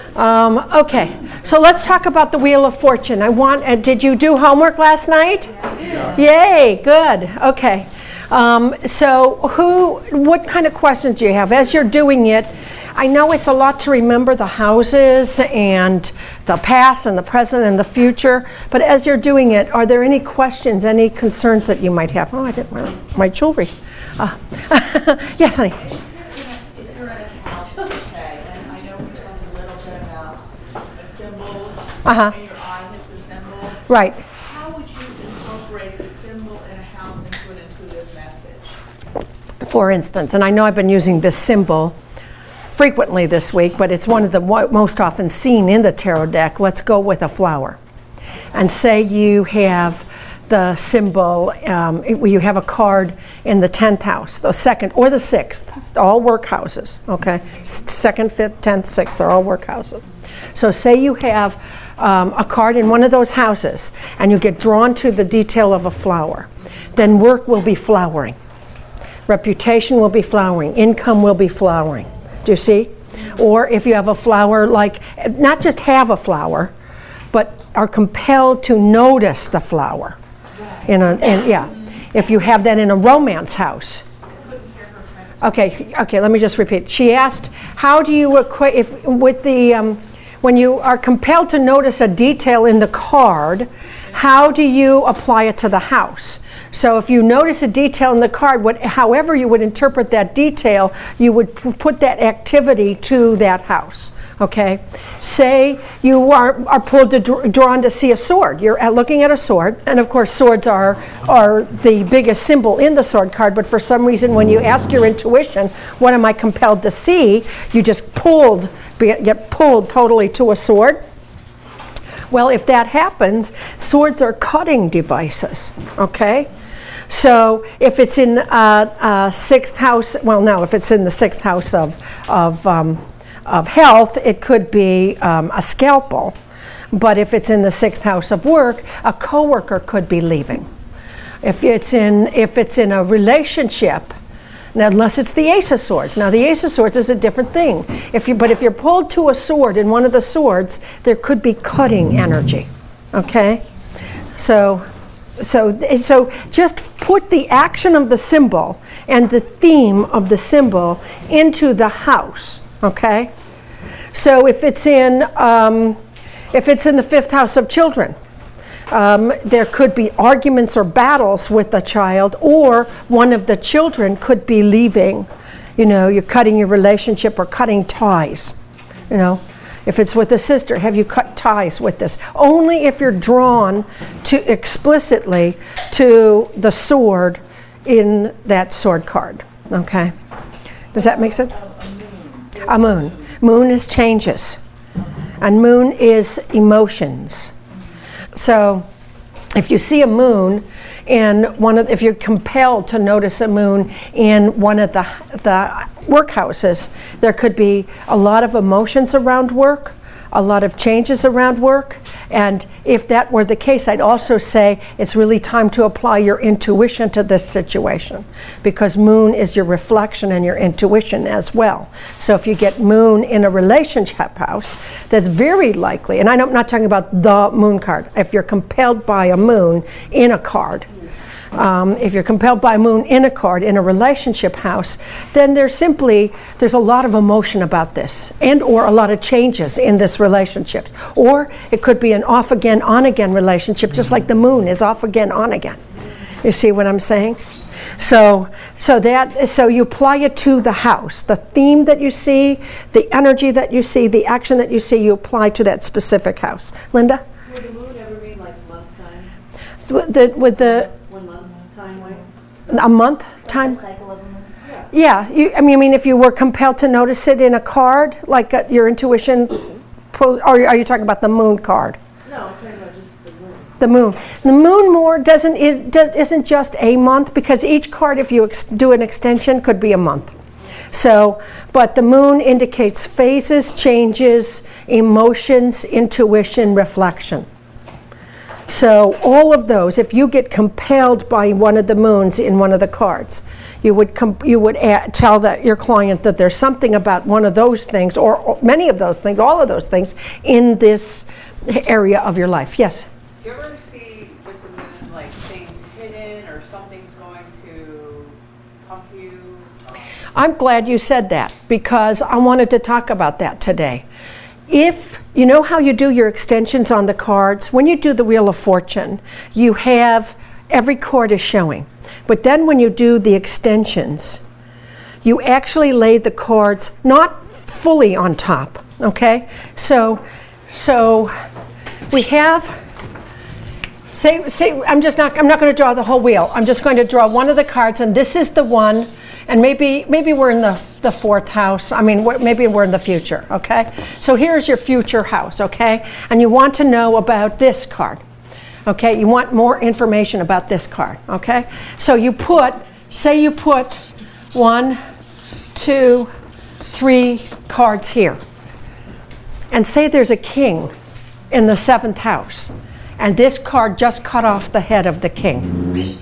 Okay, so let's talk about the Wheel of Fortune. Did you do homework last night? Yeah. Yay, good. Okay. So what kind of questions do you have? As you're doing it, I know it's a lot to remember the houses and the past and the present and the future, but as you're doing it, are there any questions, any concerns that you might have? Oh, I didn't wear my jewelry. Yes, honey. If you're in a house, okay, and I know we talked a little bit about a symbol, and your eye hits a symbol. Right. How would you incorporate the symbol in a house into an intuitive message? For instance, and I know I've been using this symbol frequently this week, but it's one of the most often seen in the tarot deck. Let's go with a flower. And say you have the symbol, you have a card in the 10th house, the 2nd or the 6th, all work houses, okay? 2nd, 5th, 10th, 6th, they're all work houses. So say you have a card in one of those houses and you get drawn to the detail of a flower, then work will be flowering. Reputation will be flowering. Income will be flowering. Do you see? Or if you have a flower, like, not just have a flower, but are compelled to notice the flower. If you have that in a romance house. Okay, let me just repeat. She asked, how do you equate, when you are compelled to notice a detail in the card, how do you apply it to the house? So if you notice a detail in the card, however you would interpret that detail, you would put that activity to that house, okay? Say you are drawn to see a sword. You're looking at a sword, and of course swords are the biggest symbol in the sword card, but for some reason when you ask your intuition, what am I compelled to see, you just get pulled totally to a sword. Well, if that happens, swords are cutting devices, okay? So if it's in 6th house, if it's in the 6th house of health, it could be a scalpel. But if it's in the 6th house of work, a coworker could be leaving. If it's in a relationship, now, unless it's the Ace of Swords. Now, the Ace of Swords is a different thing. But if you're pulled to a sword in one of the swords, there could be cutting energy. Okay? So just put the action of the symbol and the theme of the symbol into the house. Okay? So if it's in the 5th house of children, there could be arguments or battles with the child, or one of the children could be leaving. You're cutting your relationship or cutting ties. If it's with a sister, have you cut ties with this? Only if you're drawn to explicitly to the sword in that sword card. Okay? Does that make sense? A moon. Moon is changes. And moon is emotions. So if you see a moon if you're compelled to notice a moon in one of the workhouses, there could be a lot of emotions around work, a lot of changes around work. And if that were the case, I'd also say it's really time to apply your intuition to this situation, because moon is your reflection and your intuition as well. So if you get moon in a relationship house, that's very likely, and I'm not talking about the moon card, if you're compelled by a moon in a card, if you're compelled by a moon in a card in a relationship house, then there's a lot of emotion about this, and or a lot of changes in this relationship. Or it could be an off again, on again relationship, just like the moon is off again, on again. You see what I'm saying? So you apply it to the house. The theme that you see, the energy that you see, the action that you see, you apply to that specific house. Linda? Would the moon ever be like a month's time? With the 1 month time-wise? a month time? Like a cycle of a month? Yeah. I mean, if you were compelled to notice it in a card, like your intuition, or are you talking about the moon card? No, I'm talking about just the moon. The moon. The moon more isn't just a month, because each card, if you do an extension, could be a month. So, but the moon indicates phases, changes, emotions, intuition, reflection. So all of those, if you get compelled by one of the moons in one of the cards, you would tell your client that there's something about one of those things, or many of those things, all of those things, in this area of your life. Yes? Do you ever see with the moon, like things hidden or something's going to come to you? I'm glad you said that, because I wanted to talk about that today. If you know how you do your extensions on the cards, when you do the Wheel of Fortune, you have every card is showing. But then when you do the extensions, you actually lay the cards not fully on top, okay? So we have, I'm not going to draw the whole wheel. I'm just going to draw one of the cards, and this is the one, and maybe we're in the fourth house. I mean, maybe we're in the future, okay? So here's your future house, okay? And you want to know about this card, okay? You want more information about this card, okay? So you put 1, 2, 3 cards here. And say there's a king in the 7th house, and this card just cut off the head of the king.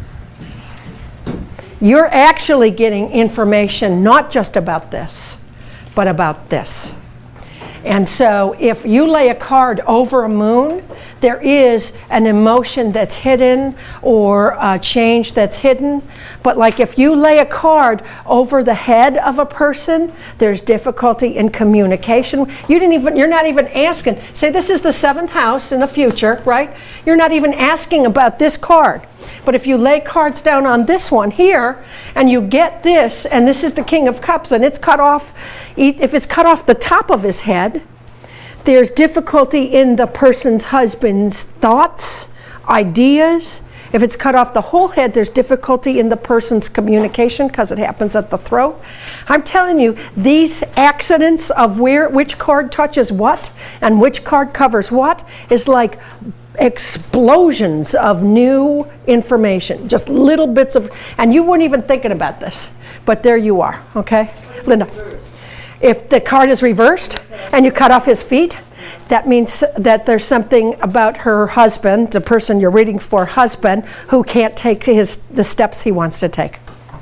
You're actually getting information not just about this, but about this. And so if you lay a card over a moon, there is an emotion that's hidden or a change that's hidden. But like if you lay a card over the head of a person, there's difficulty in communication. You're not even asking. Say this is the 7th house in the future, right? You're not even asking about this card. But if you lay cards down on this one here, and you get this, and this is the King of Cups, and it's cut off, if it's cut off the top of his head, there's difficulty in the person's husband's thoughts, ideas. If it's cut off the whole head, there's difficulty in the person's communication because it happens at the throat. I'm telling you, these accidents of which card touches what and which card covers what is like explosions of new information, just little bits of, and you weren't even thinking about this, but there you are, okay? Linda, if the card is reversed and you cut off his feet, that means that there's something about her husband, the person you're reading for, husband, who can't take the steps he wants to take.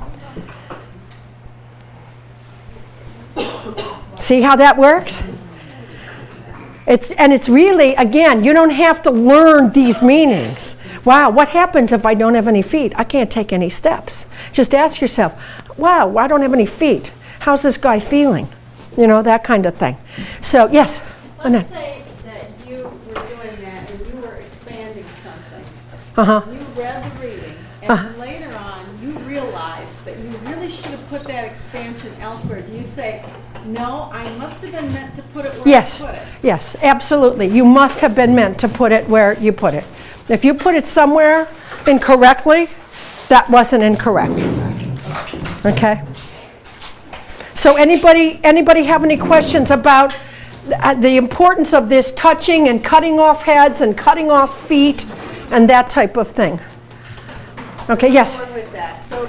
See how that works? It's really, again, you don't have to learn these meanings. Wow, what happens if I don't have any feet? I can't take any steps. Just ask yourself, wow, I don't have any feet. How's this guy feeling? You know, that kind of thing. So, yes? Let's say that you were doing that and you were expanding something. Uh-huh. You read the reading, and later on you realized that you really should have put that expansion elsewhere. Do you say, no, I must have been meant to put it where I put it? Yes, absolutely. You must have been meant to put it where you put it. If you put it somewhere incorrectly, that wasn't incorrect. Okay? So anybody have any questions about the importance of this touching and cutting off heads and cutting off feet and that type of thing? Okay, yes? With that. So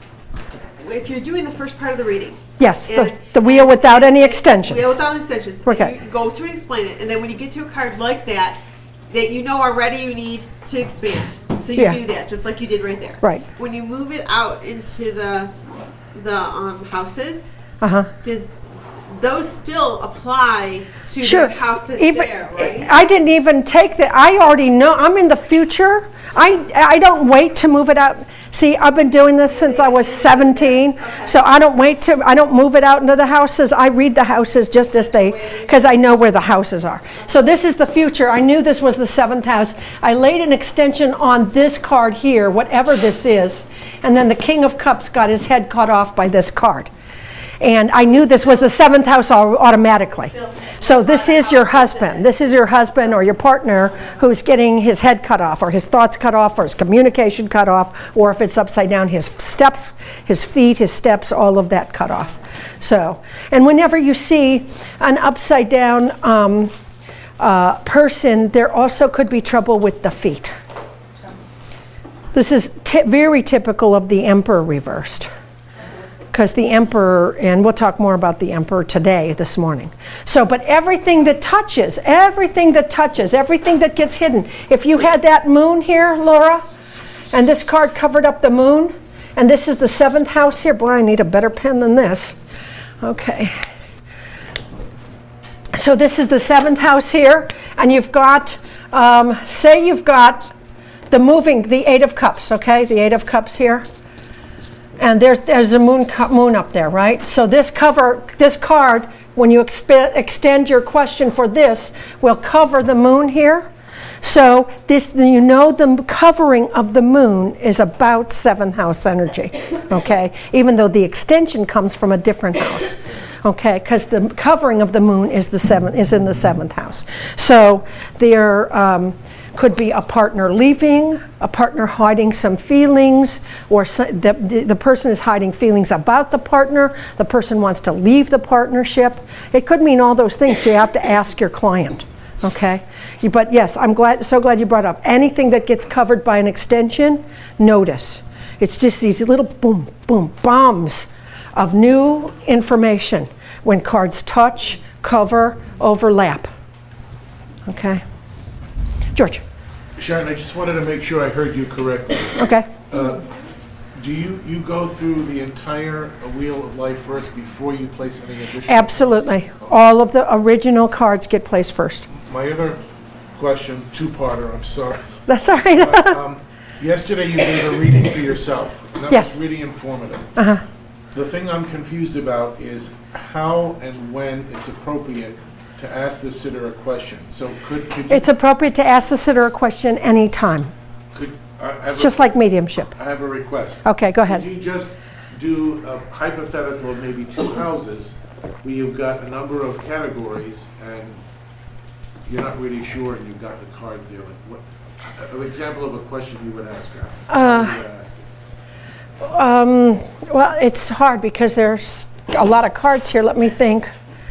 if you're doing the first part of the reading, yes, the wheel without any extensions. Wheel without extensions. Okay. You go through and explain it, and then when you get to a card like that you know already you need to expand. So you do that, just like you did right there. Right. When you move it out into the houses, does those still apply to the house that's there, right? I didn't even take that. I already know. I'm in the future. I don't wait to move it out. See, I've been doing this since I was 17, so I don't move it out into the houses. I read the houses just as because I know where the houses are. So this is the future. I knew this was the 7th house. I laid an extension on this card here, whatever this is, and then the King of Cups got his head cut off by this card. And I knew this was the 7th house automatically. So this is your husband. This is your husband or your partner who's getting his head cut off or his thoughts cut off or his communication cut off, or if it's upside down, his steps, his feet, his steps, all of that cut off. So, and whenever you see an upside down person, there also could be trouble with the feet. This is very typical of the Emperor reversed. Because the Emperor, and we'll talk more about the Emperor this morning. So, but everything that touches, everything that gets hidden. If you had that moon here, Laura, and this card covered up the moon, And this is the 7th house here. Boy, I need a better pen than this. Okay. So this is the 7th house here, and you've got, say you've got the 8 of cups, okay? The 8 of cups here. And there's a moon up there, right? So this card, when you extend your question for this, will cover the moon here. So the covering of the moon is about 7th house energy, okay? Even though the extension comes from a different house, okay? Because the covering of the moon is in the 7th house. So there could be a partner leaving, a partner hiding some feelings, or the person is hiding feelings about the partner, the person wants to leave the partnership. It could mean all those things, so you have to ask your client, okay? But yes, I'm so glad you brought up. Anything that gets covered by an extension, notice. It's just these little boom, boom, bombs of new information when cards touch, cover, overlap, okay? George. Sharon, I just wanted to make sure I heard you correctly. Okay. Do you go through the entire Wheel of Life first before you place any additional? Absolutely. All of the original cards get placed first. My other question, two-parter, I'm sorry. That's all right. Yesterday you gave a reading for yourself. And that Yes. was really informative. Uh-huh. The thing I'm confused about is how and when it's appropriate to ask the sitter a question. So could you... It's appropriate to ask the sitter a question anytime. It's just like mediumship. I have a request. Okay, go ahead. Could you just do a hypothetical of maybe 2 houses where you've got a number of categories and you're not really sure and you've got the cards there? Like an example of a question you would ask her. How you would ask it? Well, it's hard because there's a lot of cards here. Let me think.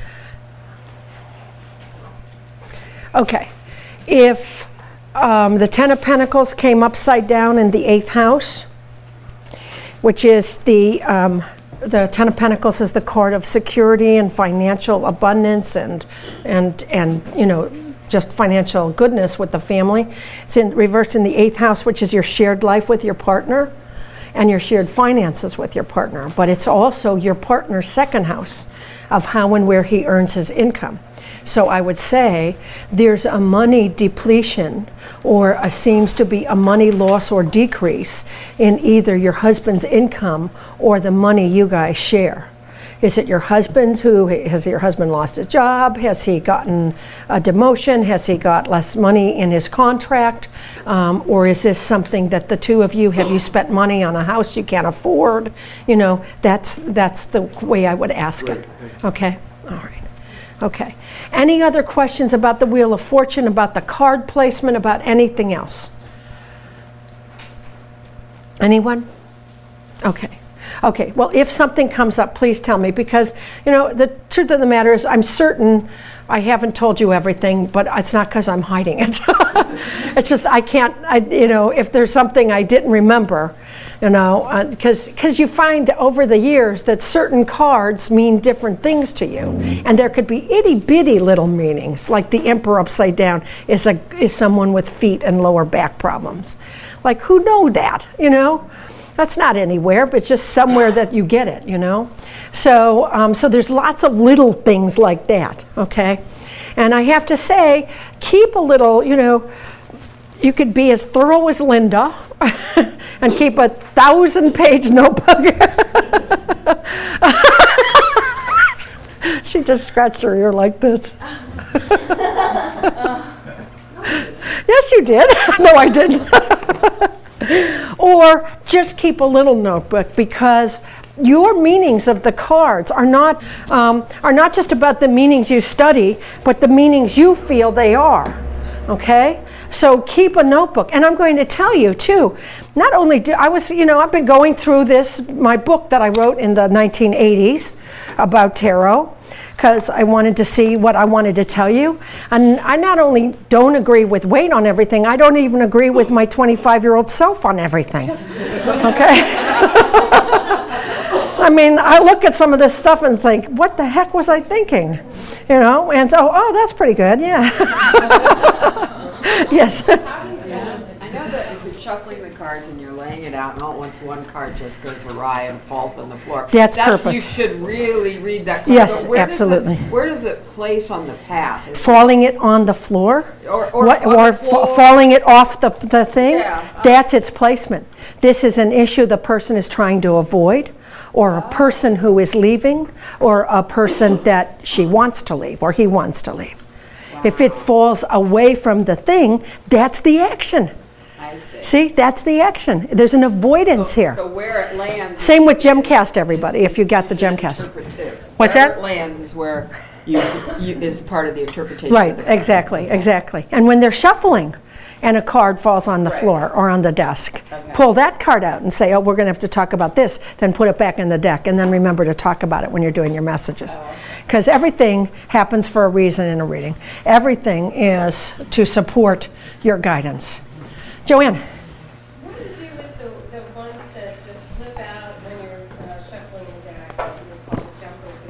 Okay, if the 10 of Pentacles came upside down in the 8th house, which is the 10 of Pentacles is the card of security and financial abundance and you know, just financial goodness with the family. It's reversed in the 8th house, which is your shared life with your partner and your shared finances with your partner. But it's also your partner's 2nd house of how and where he earns his income. So I would say there's a money depletion or seems to be a money loss or decrease in either your husband's income or the money you guys share. Is it your husband has your husband lost his job? Has he gotten a demotion? Has he got less money in his contract? Or is this something that the two of you, have you spent money on a house you can't afford? You know, that's the way I would ask it. Okay, all right. Okay. Any other questions about the Wheel of Fortune, about the card placement, about anything else? Anyone? Okay. Okay. Well, if something comes up, please tell me, because, you know, the truth of the matter is I'm certain I haven't told you everything, but it's not because I'm hiding it. It's just I can't, you know, if there's something I didn't remember, you know, because you find over the years that certain cards mean different things to you. And there could be itty-bitty little meanings, like the Emperor upside down is someone with feet and lower back problems. Like, who know that, you know? That's not anywhere, but it's just somewhere that you get it, you know? So, so there's lots of little things like that, okay? And I have to say, keep a little, you know, you could be as thorough as Linda and keep a 1,000-page notebook. She just scratched her ear like this. Yes, you did. No, I didn't. Or just keep a little notebook, because your meanings of the cards are not just about the meanings you study, but the meanings you feel they are. Okay? So keep a notebook. And I'm going to tell you too, not only I've been going through my book that I wrote in the 1980s about tarot, because I wanted to see what I wanted to tell you. And I not only don't agree with Wade on everything, I don't even agree with my 25-year-old self on everything. Okay? I mean, I look at some of this stuff and think, what the heck was I thinking? You know, and so, oh, that's pretty good, yeah. Yes. I know that if you're shuffling the cards and you're laying it out, and all at once one card just goes awry and falls on the floor. That's You purpose. should really read that card. Yes, But where absolutely. Where does it place on the path? Falling it on the floor? Or What, on or the floor? falling it off the thing? Yeah. That's its placement. This is an issue the person is trying to avoid, or a person who is leaving, or a person that she wants to leave, or he wants to leave. If it falls away from the thing, that's the action. I see. See, that's the action. There's an avoidance here. So where it lands. Same with Gemcast, everybody, if you got the Gemcast. Interpretive. What's Where that? it lands is where you is part of the interpretation. Right, of the card. exactly, exactly. And when they're shuffling and a card falls on the Right. floor or on the desk, Okay. pull that card out and say, oh, we're going to have to talk about this, then put it back in the deck, and then remember to talk about it when you're doing your messages. Because everything happens for a reason in a reading. Everything is to support your guidance. Joanne? What do you do with the ones that just flip out when you're shuffling the deck, what you call the jumpers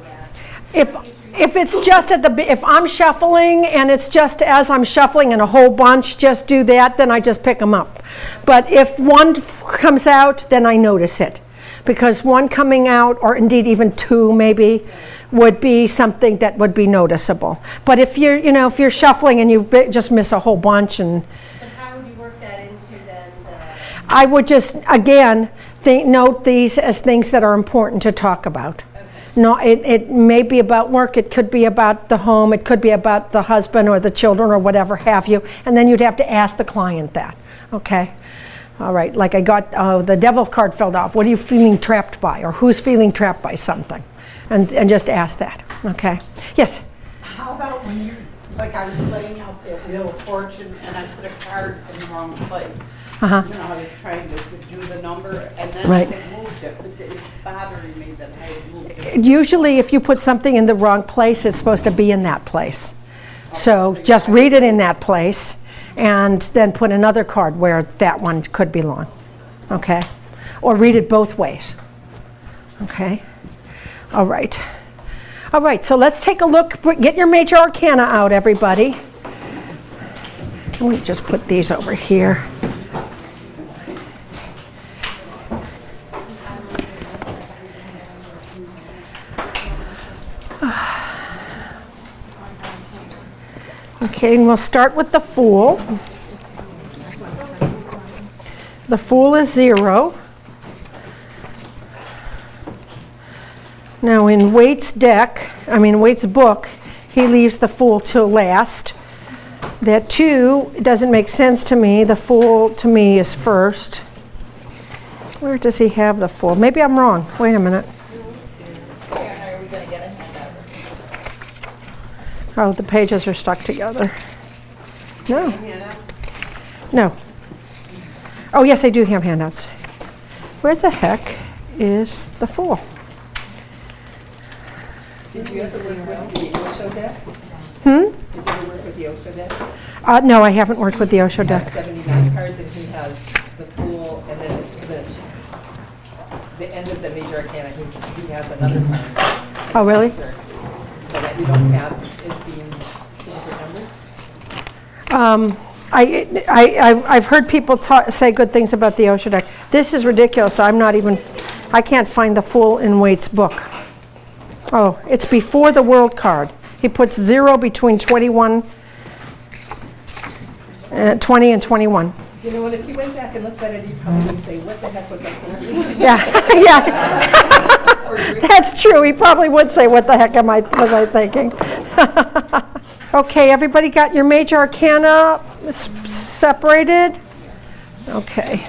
of that? If it's just if I'm shuffling and it's just as I'm shuffling and a whole bunch just do that, then I just pick them up. But if one comes out, then I notice it. Because one coming out, or indeed even two maybe, would be something that would be noticeable. But if you're, if you're shuffling and you just miss a whole bunch, and But how would you work that into then the... I would just, again, note these as things that are important to talk about. No, it may be about work, it could be about the home, it could be about the husband or the children or whatever have you, and then you'd have to ask the client that, okay? All right, like I got, the devil card fell off. What are you feeling trapped by? Or who's feeling trapped by something? And just ask that, okay? Yes? How about when you're, like I was laying out that Wheel of Fortune and I put a card in the wrong place? Uh-huh. I was trying to do the number and then Right. I had moved it, but it's bothering me that I had moved it. Usually if you put something in the wrong place, it's supposed to be in that place. So just read it in that place and then put another card where that one could belong, okay? Or read it both ways, okay? All right. All right, so let's take a look. Get your major arcana out, everybody. Let me just put these over here. Okay, and we'll start with the Fool. The Fool is 0. Now in Waite's book, he leaves the Fool till last. That 2 doesn't make sense to me. The Fool to me is first. Where does he have the Fool? Maybe I'm wrong. Wait a minute. Oh, the pages are stuck together. No. No. Oh, yes, I do have handouts. Where the heck is the Fool? Did you ever work with the Osho deck? Hmm? Did you ever work with the Osho deck? No, I haven't worked with the Osho He has deck. 79 cards, and he has the Fool, and then the end of the major arcana, he has another card. Oh, really? So that you don't have it being two different numbers? I've heard people say good things about the Osho deck. This is ridiculous. I can't find the Fool in Waite's book. Oh, it's before the World card. He puts 0 between 20 and 21. You know what, if you went back and looked at it, you'd probably say, what the heck was I thinking? Yeah, yeah. That's true. He probably would say, what the heck was I thinking? Okay, everybody got your major arcana separated? Okay.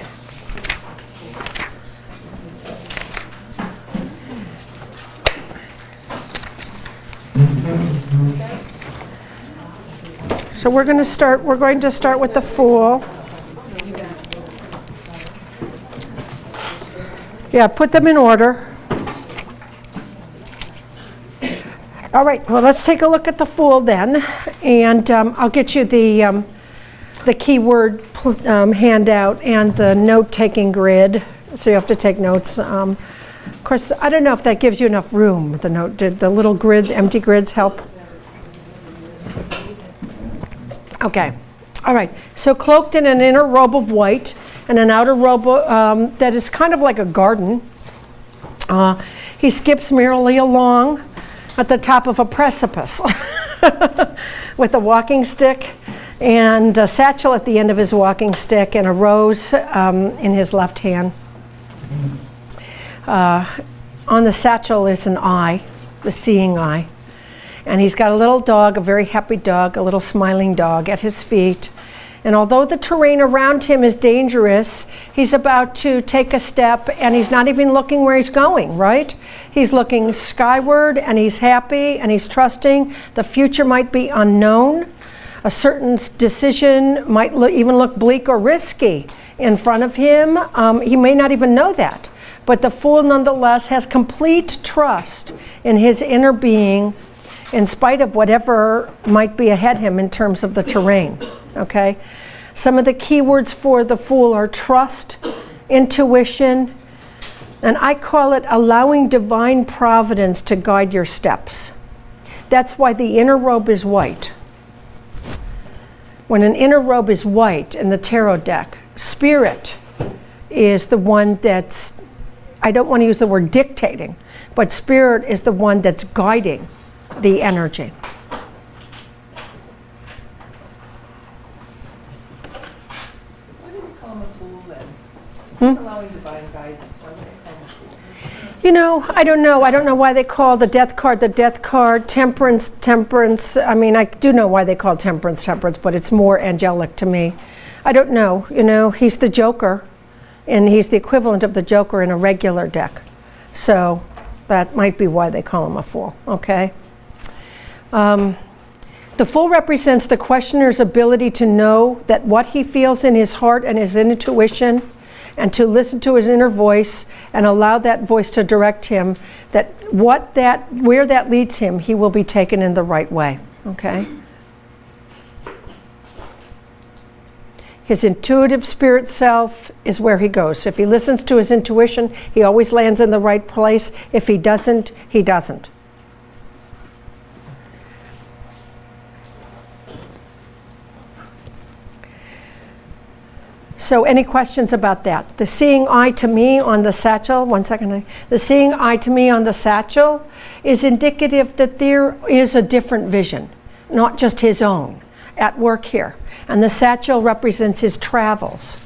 So we're going to start with the Fool. Yeah, put them in order. All right, well, let's take a look at the Fool then, and I'll get you the keyword handout and the note-taking grid, so you have to take notes. Of course, I don't know if that gives you enough room. Did the little grid, empty grids help? Okay, all right. So cloaked in an inner robe of white, and an outer robe that is kind of like a garden. He skips merrily along at the top of a precipice with a walking stick and a satchel at the end of his walking stick and a rose in his left hand. On the satchel is an eye, the seeing eye. And he's got a little dog, a very happy dog, a little smiling dog at his feet. And although the terrain around him is dangerous, he's about to take a step and he's not even looking where he's going, right? He's looking skyward and he's happy and he's trusting. The future might be unknown. A certain decision might even look bleak or risky in front of him. He may not even know that. But the fool nonetheless has complete trust in his inner being in spite of whatever might be ahead of him in terms of the terrain, okay? Some of the key words for the fool are trust, intuition, and I call it allowing divine providence to guide your steps. That's why the inner robe is white. When an inner robe is white in the tarot deck, spirit is the one that's, I don't want to use the word dictating, but spirit is the one that's guiding the energy. Why do they call him a fool then? He's allowing divine guidance. Why do they call him a fool? You know, I don't know. I don't know why they call the death card, temperance. I mean, I do know why they call temperance, but it's more angelic to me. I don't know. You know, he's the Joker, and he's the equivalent of the Joker in a regular deck. So that might be why they call him a fool, okay? The fool represents the questioner's ability to know that what he feels in his heart and his intuition, and to listen to his inner voice and allow that voice to direct him, that where that leads him, he will be taken in the right way, okay? His intuitive spirit self is where he goes. So if he listens to his intuition, he always lands in the right place. If he doesn't, he doesn't. So any questions about that? The seeing eye to me on the satchel, one second. The seeing eye to me on the satchel is indicative that there is a different vision, not just his own, at work here. And the satchel represents his travels.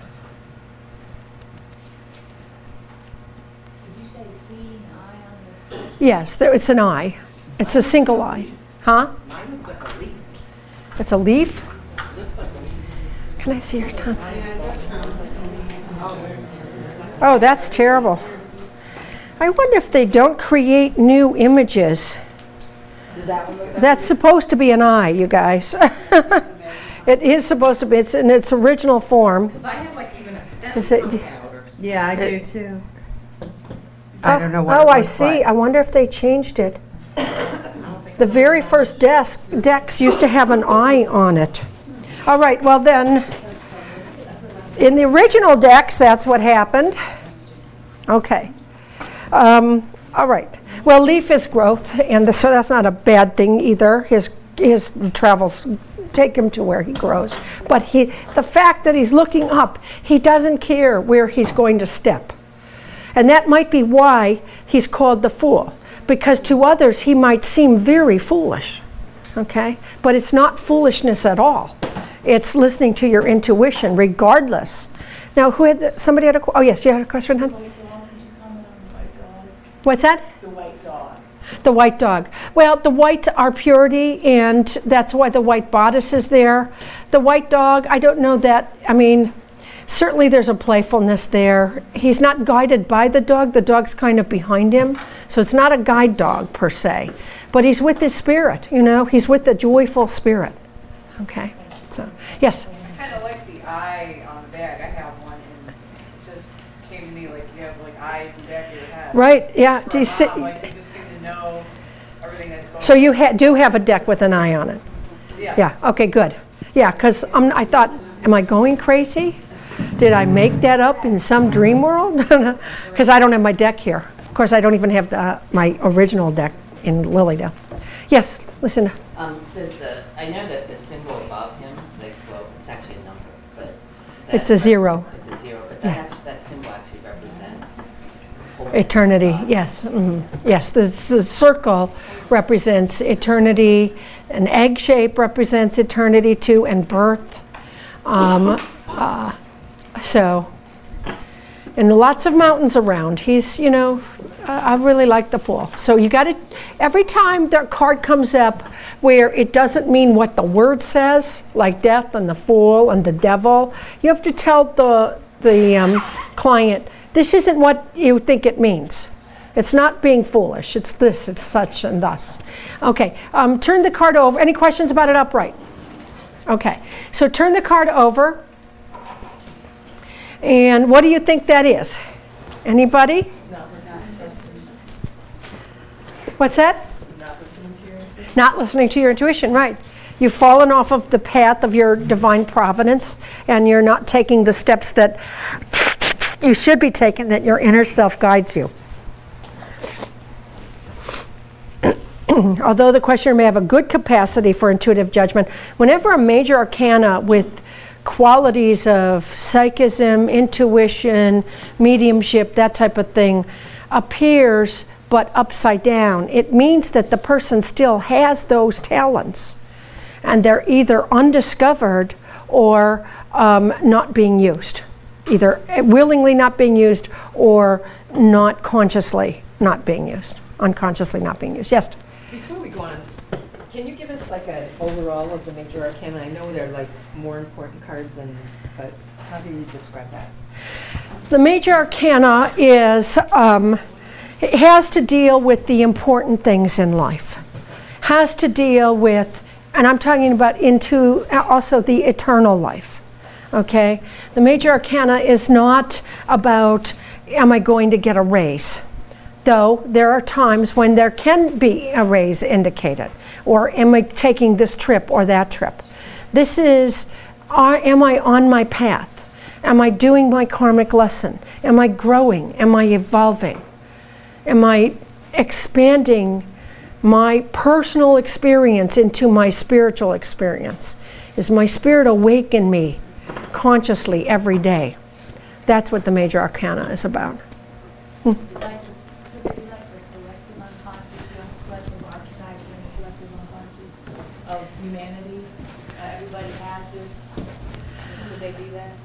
Did you say seeing eye on your side? Yes, it's an eye. It's a single eye. Huh? Mine looks like a leaf. It's a leaf? Looks like a leaf. Can I see your tongue? Oh, that's terrible. I wonder if they don't create new images. Does that one look like That's supposed to be an eye, you guys. It is supposed to be. It's in its original form. Because I have like even a stem Is it- powder. Yeah, I do too. I don't know what Oh, it I looks see. like. I wonder if they changed it. The very first decks used to have an eye on it. All right, well then, in the original decks, that's what happened. Okay. All right. Well, leaf is growth, and so that's not a bad thing either. His travels take him to where he grows. But the fact that he's looking up, he doesn't care where he's going to step. And that might be why he's called the fool, because to others he might seem very foolish, okay? But it's not foolishness at all. It's listening to your intuition regardless. Now, somebody had oh yes, you had a question, hon? What's that? The white dog. The white dog. Well, the whites are purity, and that's why the white bodice is there. The white dog, I don't know that, I mean, certainly there's a playfulness there. He's not guided by the dog's kind of behind him, so it's not a guide dog per se, but he's with his spirit, you know, he's with the joyful spirit. Okay, so, yes? I kind of like the eye on the bag. I have one, and it just came to me like you have like eyes in the back of your head. Right, yeah. For Do a you see? mom, like you just seem to know everything that's going on. So you do have a deck with an eye on it? Yes. Yeah, okay, good. Yeah, because I thought, am I going crazy? Did I make that up in some dream world? Because I don't have my deck here. Of course, I don't even have my original deck in Lilydale. Yes, listen. I know that the symbol above him, like, well, it's actually a number, but. It's a zero. It's a That symbol actually represents eternity, yes. Yes, the circle represents eternity. An egg shape represents eternity too, and birth. So, and lots of mountains around. He's, you know, I really like the Fool. So you got to, every time that card comes up where it doesn't mean what the word says, like death and the Fool and the devil, you have to tell the client, this isn't what you think it means. It's not being foolish. It's this, it's such and thus. Okay, turn the card over. Any questions about it upright? Okay, so turn the card over. And what do you think that is? Anybody? What's that? Not listening to your intuition. Not listening to your intuition, right. You've fallen off of the path of your divine providence, and you're not taking the steps that you should be taking, that your inner self guides you. Although the questioner may have a good capacity for intuitive judgment, whenever a major arcana with qualities of psychism, intuition, mediumship, that type of thing, appears but upside down, it means that the person still has those talents, and they're either undiscovered or not being used. Either willingly not being used or not consciously not being used. Unconsciously not being used. Yes? Before we go on, can you give us like an overall of the major arcana? I know they're like more important cards, but how do you describe that? The major arcana is, it has to deal with the important things in life. Has to deal with, and I'm talking about into also the eternal life. Okay? The major arcana is not about, am I going to get a raise? Though there are times when there can be a raise indicated, or am I taking this trip or that trip? This is, am I on my path? Am I doing my karmic lesson? Am I growing? Am I evolving? Am I expanding my personal experience into my spiritual experience? Is my spirit awake in me consciously every day? That's what the major arcana is about. Of humanity, everybody has this. Would they do that?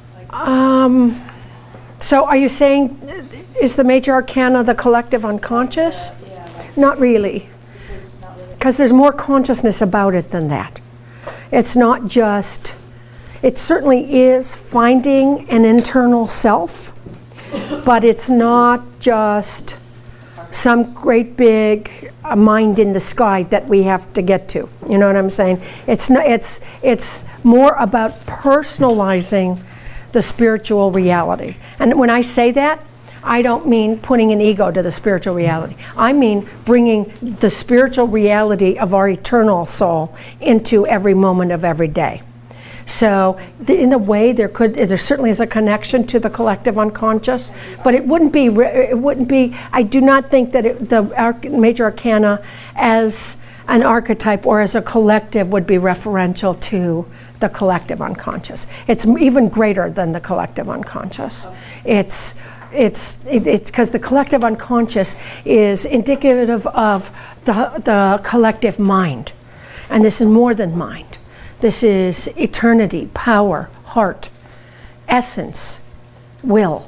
So are you saying, is the major arcana the collective unconscious? Yeah, Not really, because there's more consciousness about it than that. It's not just, it certainly is finding an internal self, but it's not just some great big mind in the sky that we have to get to. You know what I'm saying? It's not, it's more about personalizing the spiritual reality. And when I say that, I don't mean putting an ego to the spiritual reality. I mean bringing the spiritual reality of our eternal soul into every moment of every day. So in a way, there certainly is a connection to the collective unconscious, but it wouldn't be, I do not think that the major arcana as an archetype or as a collective would be referential to the collective unconscious. It's even greater than the collective unconscious. It's because the collective unconscious is indicative of the collective mind, and this is more than mind. This is eternity, power, heart, essence, will,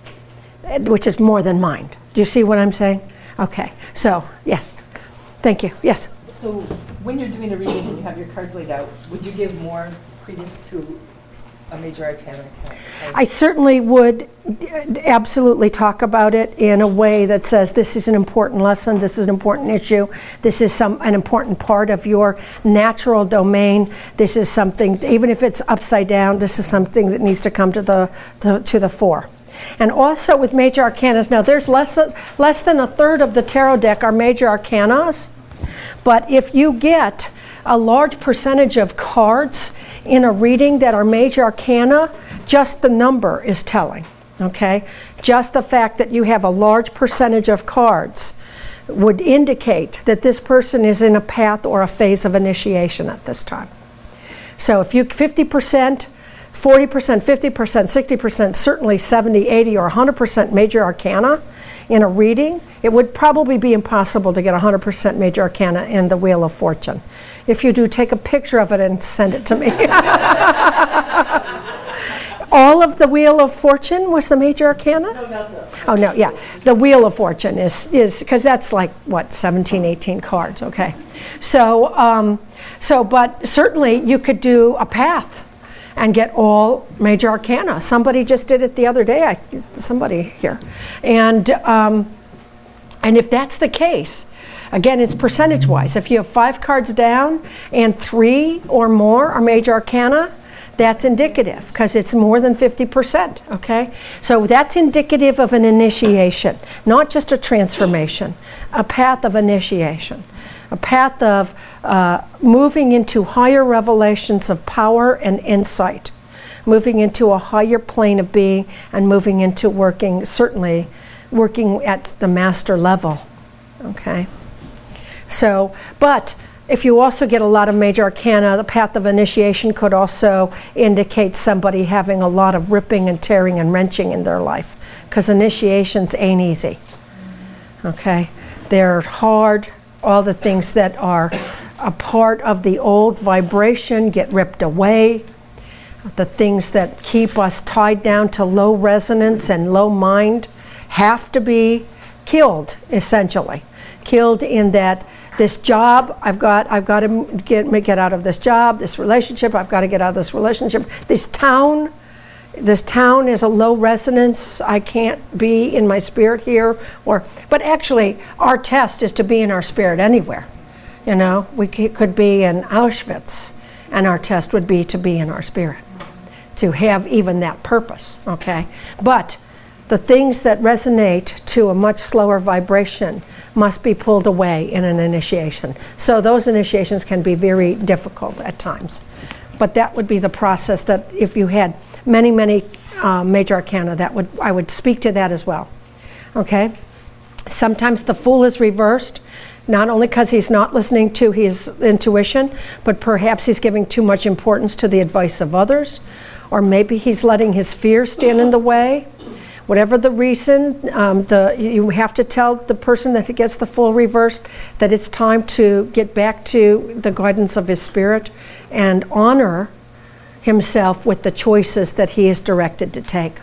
which is more than mind. Do you see what I'm saying? Okay, so yes, thank you, yes. So when you're doing a reading and you have your cards laid out, would you give more credence to a major arcana? I certainly would absolutely talk about it in a way that says this is an important lesson, this is an important issue, this is an important part of your natural domain, this is something, even if it's upside down, this is something that needs to come to the fore. And also with major arcanas, now there's less than a third of the tarot deck are major arcanas, but if you get a large percentage of cards in a reading that are major arcana, just the number is telling, okay? Just the fact that you have a large percentage of cards would indicate that this person is in a path or a phase of initiation at this time. So if you 50%, 40%, 50%, 60%, certainly 70, 80, or 100% major arcana in a reading, it would probably be impossible to get 100% major arcana in the Wheel of Fortune. If you do, take a picture of it and send it to me. All of the Wheel of Fortune was the major arcana? No, not the. Oh, no, yeah. The Wheel of Fortune is because that's like, what, 17, 18 cards, okay. So, but certainly you could do a path and get all major arcana. Somebody just did it the other day, somebody here. And if that's the case, again, it's percentage-wise. If you have 5 cards down and 3 or more are major arcana, that's indicative because it's more than 50%, okay? So that's indicative of an initiation, not just a transformation, a path of initiation, a path of moving into higher revelations of power and insight, moving into a higher plane of being and moving into certainly working at the master level, okay? So, but if you also get a lot of major arcana, the path of initiation could also indicate somebody having a lot of ripping and tearing and wrenching in their life, because initiations ain't easy, okay? They're hard. All the things that are a part of the old vibration get ripped away. The things that keep us tied down to low resonance and low mind have to be killed, essentially. Killed in that this job, I've got to get out of this job, this relationship, I've got to get out of this relationship. This town is a low resonance. I can't be in my spirit here. But actually, our test is to be in our spirit anywhere. You know, we could be in Auschwitz, and our test would be to be in our spirit, to have even that purpose, okay? But the things that resonate to a much slower vibration must be pulled away in an initiation. So those initiations can be very difficult at times. But that would be the process that if you had many, many major arcana, I would speak to that as well, okay? Sometimes the Fool is reversed, not only because he's not listening to his intuition, but perhaps he's giving too much importance to the advice of others, or maybe he's letting his fear stand in the way. Whatever the reason, you have to tell the person that gets the Fool reversed that it's time to get back to the guidance of his spirit and honor himself with the choices that he is directed to take.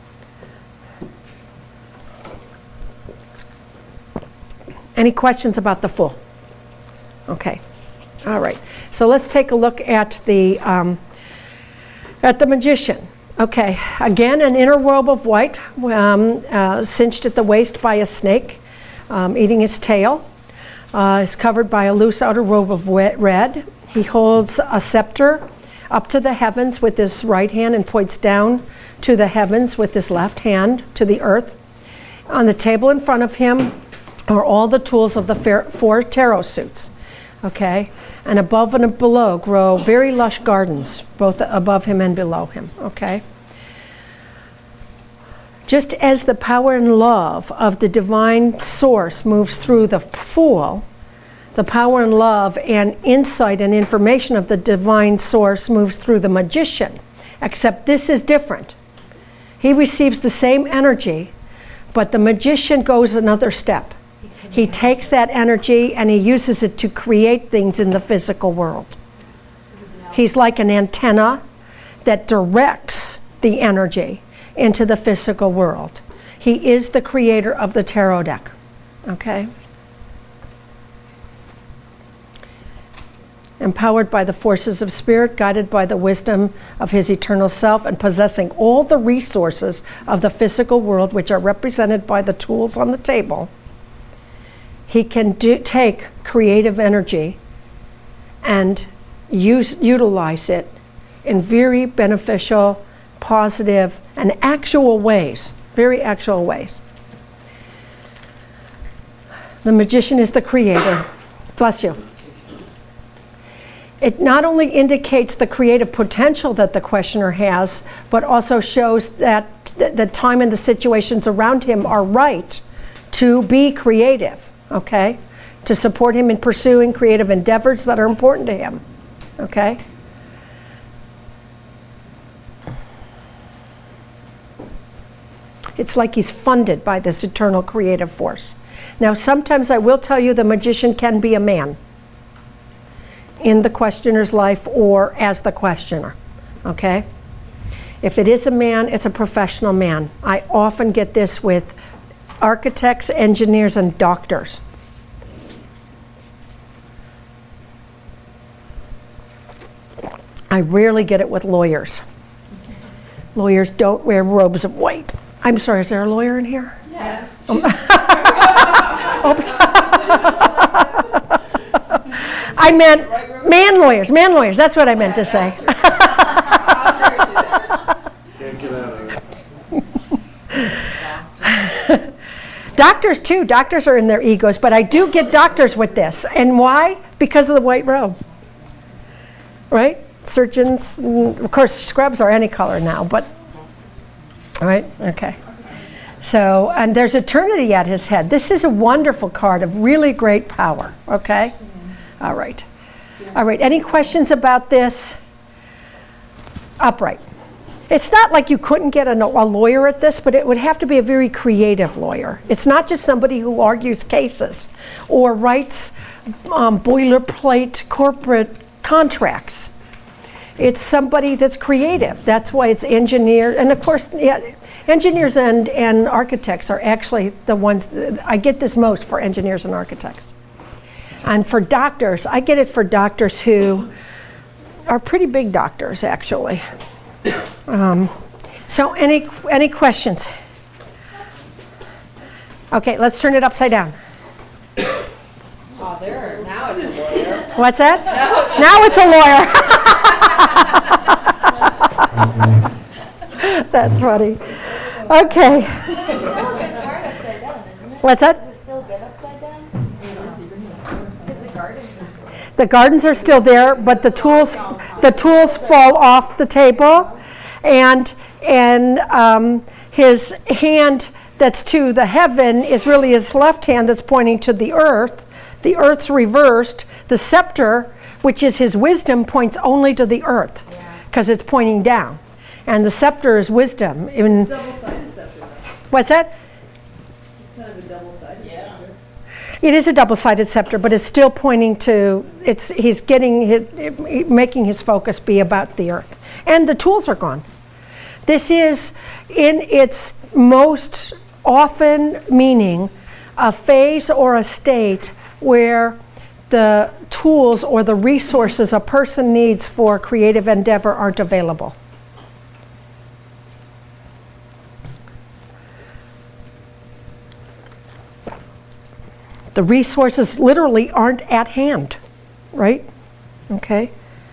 Any questions about the Fool? Okay, all right. So let's take a look at the Magician. Okay, again, an inner robe of white, cinched at the waist by a snake, eating its tail. Is covered by a loose outer robe of red. He holds a scepter up to the heavens with his right hand and points down to the heavens with his left hand to the earth. On the table in front of him are all the tools of the 4 tarot suits. Okay, and above and below grow very lush gardens, both above him and below him, okay? Just as the power and love of the divine source moves through the Fool, the power and love and insight and information of the divine source moves through the Magician, except this is different. He receives the same energy, but the Magician goes another step. He takes that energy and he uses it to create things in the physical world. He's like an antenna that directs the energy into the physical world. He is the creator of the tarot deck, okay? Empowered by the forces of spirit, guided by the wisdom of his eternal self, and possessing all the resources of the physical world, which are represented by the tools on the table, he can take creative energy and utilize it in very beneficial, positive, and actual ways, very actual ways. The Magician is the creator. Bless you. It not only indicates the creative potential that the questioner has, but also shows that the time and the situations around him are right to be creative. Okay, to support him in pursuing creative endeavors that are important to him, okay? It's like he's funded by this eternal creative force. Now, sometimes I will tell you the magician can be a man in the questioner's life or as the questioner, okay? If it is a man, it's a professional man. I often get this with architects, engineers, and doctors. I rarely get it with lawyers. Lawyers don't wear robes of white. I'm sorry, is there a lawyer in here? Yes. Oops. I meant man lawyers, that's what I meant to say. Can't get out of it. Doctors too, doctors are in their egos, but I do get doctors with this. And why? Because of the white robe, right? Surgeons, of course, scrubs are any color now, but, all right, okay. So, and there's eternity at his head. This is a wonderful card of really great power, okay? All right. All right, any questions about this? Upright. It's not like you couldn't get a lawyer at this, but it would have to be a very creative lawyer. It's not just somebody who argues cases or writes boilerplate corporate contracts. It's somebody that's creative. That's why it's engineer. And of course, yeah, engineers and architects are actually the ones, I get this most for engineers and architects. And for doctors, I get it for doctors who are pretty big doctors, actually. So any questions? Okay, let's turn it upside down. Oh, there, now it's a lawyer. What's that? Now it's a lawyer. That's funny. Okay. It's still a good card upside down, isn't it? What's that? Is it still good upside down? The gardens are still there, but the tools fall off the table, and his hand that's to the heaven is really his left hand that's pointing to the earth. The earth's reversed. The scepter, which is his wisdom, points only to the earth because it's pointing down. And the scepter is wisdom. It's a double-sided scepter, though. What's that? It's kind of a double-sided scepter. It is a double-sided scepter, but it's still pointing to, he's making his focus be about the earth. And the tools are gone. This is, in its most often meaning, a phase or a state where the tools or the resources a person needs for creative endeavor aren't available. The resources literally aren't at hand, right? Okay.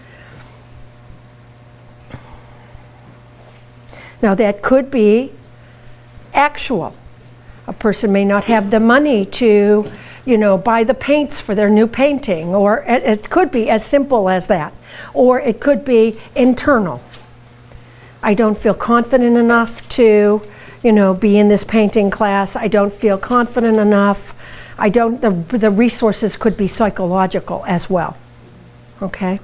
Now that could be actual. A person may not have the money to, buy the paints for their new painting, or it could be as simple as that. Or it could be internal. I don't feel confident enough to, be in this painting class. I don't feel confident enough. The resources could be psychological as well, okay?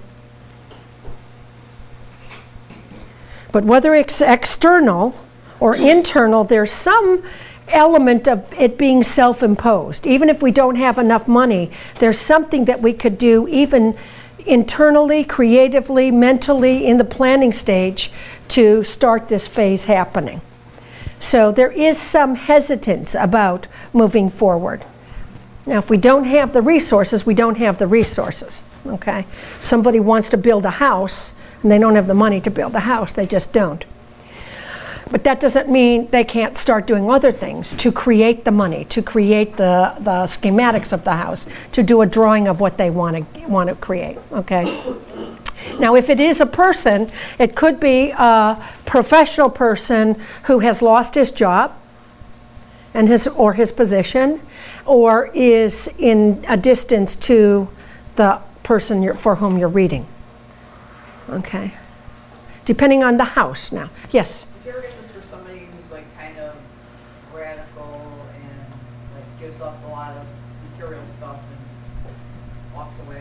But whether it's external or internal, there's some element of it being self-imposed. Even if we don't have enough money, there's something that we could do even internally, creatively, mentally, in the planning stage to start this phase happening. So there is some hesitance about moving forward. Now, if we don't have the resources, we don't have the resources, okay? If somebody wants to build a house and they don't have the money to build a house, they just don't. But that doesn't mean they can't start doing other things to create the money, to create the schematics of the house, to do a drawing of what they want to create, okay? Now, if it is a person, it could be a professional person who has lost his job and his position, or is in a distance to the person for whom you're reading. Okay. Depending on the house now. Yes? Would you ever get this for somebody who's like kind of radical and like gives up a lot of material stuff and walks away?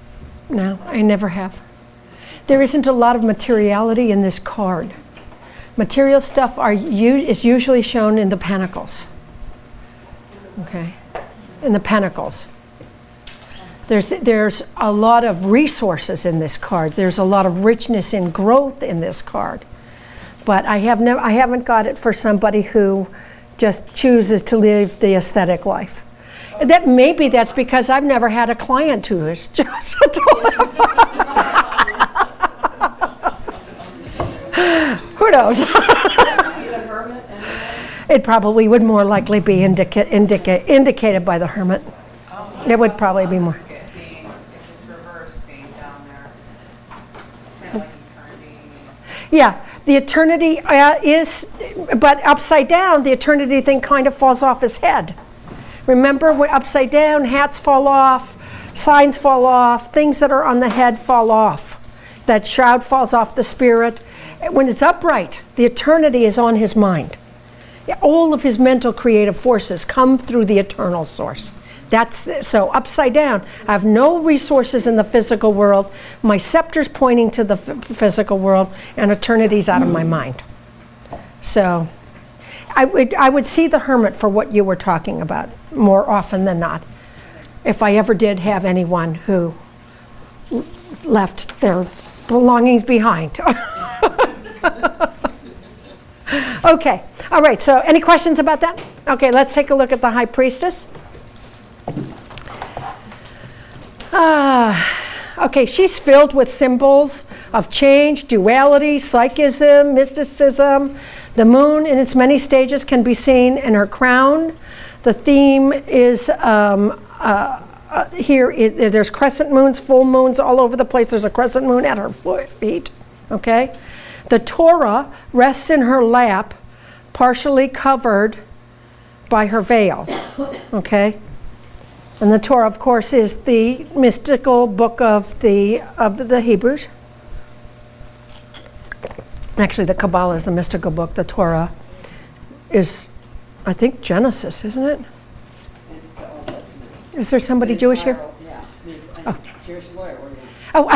No, I never have. There isn't a lot of materiality in this card. Material stuff is usually shown in the pentacles. Okay, in the pentacles. There's a lot of resources in this card. There's a lot of richness and growth in this card. But I haven't got it for somebody who just chooses to live the aesthetic life. Maybe that's because I've never had a client who has chosen to live. Who knows? It probably would more likely be indicated by the Hermit. It would probably be more. If it's reversed, being down there, kind of like eternity. Yeah, the eternity is, but upside down, the eternity thing kind of falls off his head. Remember, when upside down, hats fall off, signs fall off, things that are on the head fall off. That shroud falls off the spirit. When it's upright, the eternity is on his mind. All of his mental creative forces come through the eternal source. So upside down, I have no resources in the physical world. My scepter's pointing to the physical world, and eternity's out of my mind. So I would see the Hermit for what you were talking about more often than not, if I ever did have anyone who left their belongings behind. Okay, all right, so any questions about that? Okay, let's take a look at the High Priestess. Okay, she's filled with symbols of change, duality, psychism, mysticism. The moon in its many stages can be seen in her crown. The theme is there's crescent moons, full moons all over the place. There's a crescent moon at her feet, okay? The Torah rests in her lap, partially covered by her veil, okay? And the Torah, of course, is the mystical book of the Hebrews. Actually, the Kabbalah is the mystical book. The Torah is, I think, Genesis, isn't it? It's the Old Testament. Is there somebody Jewish here? Yeah, me. Oh. Jewish lawyer. What do you Oh.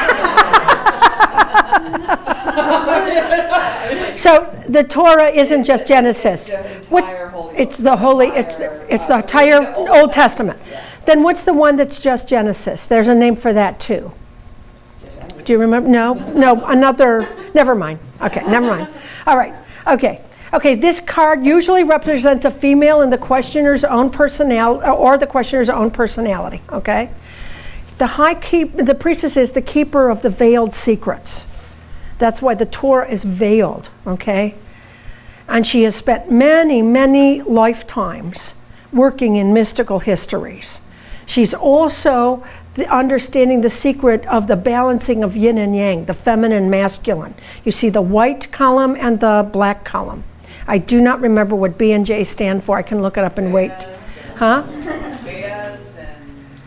So the Torah isn't just Genesis. It's the holy. It's the entire Old Testament. Then what's the one that's just Genesis? There's a name for that too. Do you remember? No, another. Never mind. Okay, never mind. All right. Okay. This card usually represents a female in the questioner's own personality, or the questioner's own personality. Okay. The priestess is the keeper of the veiled secrets. That's why the Torah is veiled, okay? And she has spent many, many lifetimes working in mystical histories. She's also understanding the secret of the balancing of yin and yang, the feminine and masculine. You see the white column and the black column. I do not remember what B and J stand for. I can look it up and wait. Huh? Beas and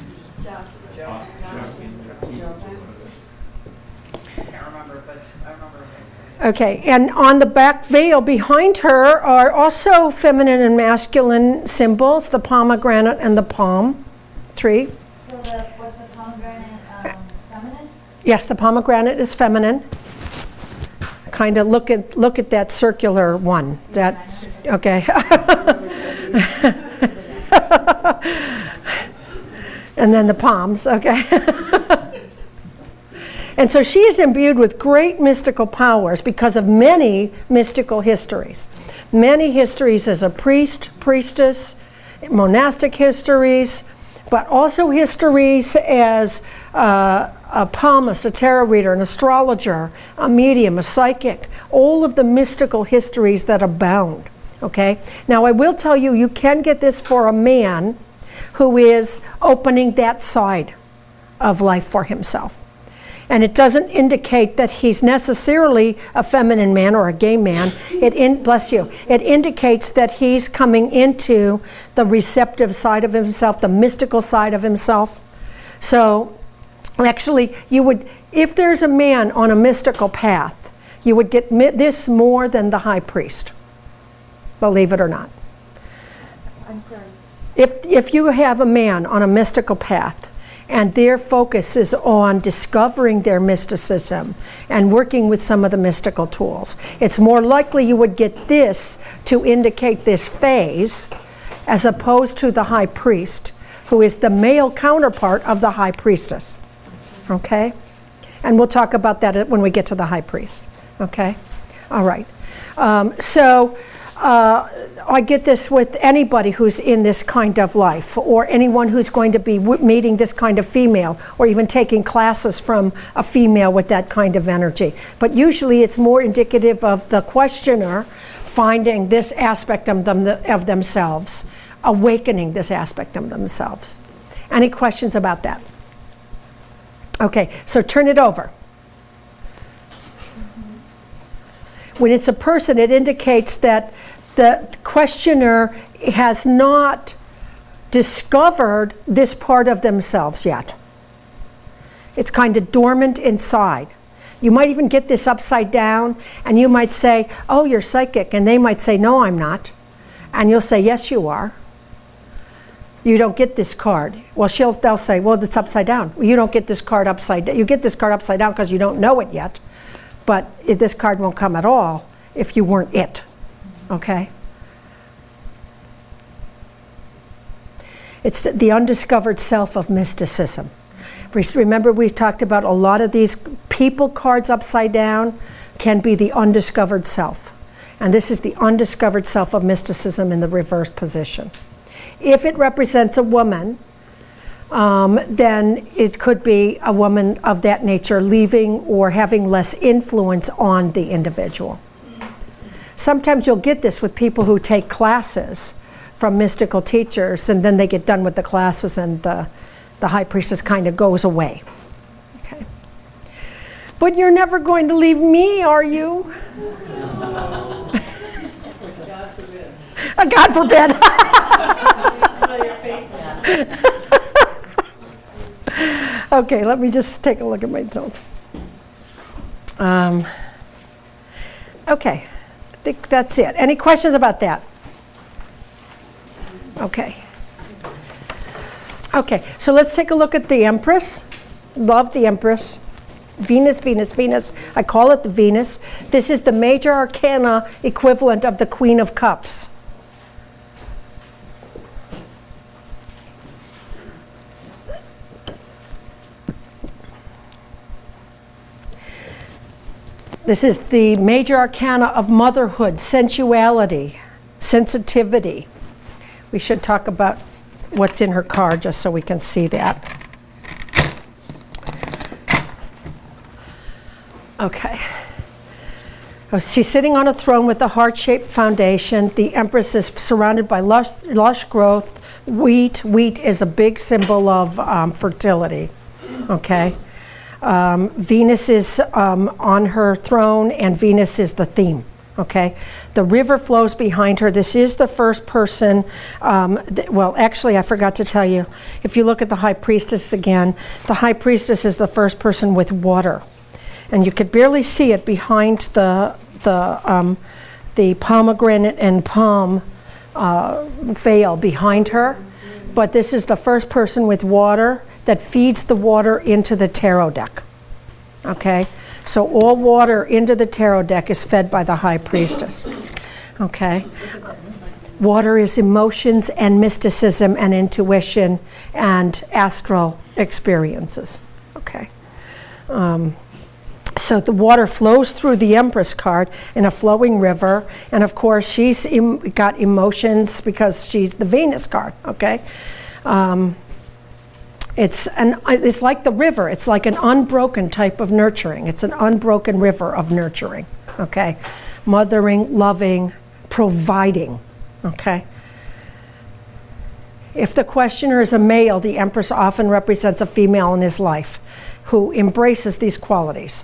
Okay, and on the back veil behind her are also feminine and masculine symbols, the pomegranate and the palm tree. So what's the pomegranate feminine? Yes, the pomegranate is feminine. Kind of look at that circular one. That's okay. And then the palms, okay. And so she is imbued with great mystical powers because of many mystical histories. Many histories as a priest, priestess, monastic histories, but also histories as a palmist, a tarot reader, an astrologer, a medium, a psychic, all of the mystical histories that abound, okay? Now I will tell you, you can get this for a man who is opening that side of life for himself. And it doesn't indicate that he's necessarily a feminine man or a gay man. Bless you. It indicates that he's coming into the receptive side of himself, the mystical side of himself. So actually, you would, if there's a man on a mystical path, you would get this more than the high priest. Believe it or not. I'm sorry. If you have a man on a mystical path, and their focus is on discovering their mysticism and working with some of the mystical tools. It's more likely you would get this to indicate this phase as opposed to the high priest, who is the male counterpart of the high priestess. Okay? And we'll talk about that when we get to the high priest. Okay? All right. I get this with anybody who's in this kind of life, or anyone who's going to be meeting this kind of female, or even taking classes from a female with that kind of energy. But usually it's more indicative of the questioner finding this aspect of themselves, awakening this aspect of themselves. Any questions about that? Okay, so turn it over. When it's a person, it indicates that the questioner has not discovered this part of themselves yet. It's kind of dormant inside. You might even get this upside down, and you might say, oh, you're psychic, and they might say, no, I'm not. And you'll say, yes, you are. You don't get this card. Well, they'll say, well, it's upside down. You don't get this card upside down. You get this card upside down because you don't know it yet. But this card won't come at all if you weren't it, okay? It's the undiscovered self of mysticism. Remember, we talked about a lot of these people cards upside down can be the undiscovered self. And this is the undiscovered self of mysticism in the reversed position. If it represents a woman, then it could be a woman of that nature leaving or having less influence on the individual. Sometimes you'll get this with people who take classes from mystical teachers, and then they get done with the classes and the high priestess kind of goes away. Okay. But you're never going to leave me, are you? God forbid. Okay, let me just take a look at my notes. Okay, I think that's it. Any questions about that? Okay. Okay, so let's take a look at the Empress. Love the Empress. Venus, Venus, Venus. I call it the Venus. This is the major arcana equivalent of the Queen of Cups. This is the major arcana of motherhood, sensuality, sensitivity. We should talk about what's in her card just so we can see that. Okay. Oh, she's sitting on a throne with a heart-shaped foundation. The Empress is surrounded by lush growth. Wheat is a big symbol of fertility. Okay. Venus is on her throne, and Venus is the theme. Okay, the river flows behind her. This is the first person. Well, actually, I forgot to tell you. If you look at the High Priestess again, the High Priestess is the first person with water, and you could barely see it behind the pomegranate and palm veil behind her. But this is the first person with water that feeds the water into the tarot deck. Okay, so all water into the tarot deck is fed by the High Priestess. Okay, water is emotions and mysticism and intuition and astral experiences. Okay, so the water flows through the Empress card in a flowing river, and of course she's got emotions because she's the Venus card. Okay. It's like the river. It's like an unbroken type of nurturing. It's an unbroken river of nurturing, okay? Mothering, loving, providing, okay? If the questioner is a male, the Empress often represents a female in his life who embraces these qualities.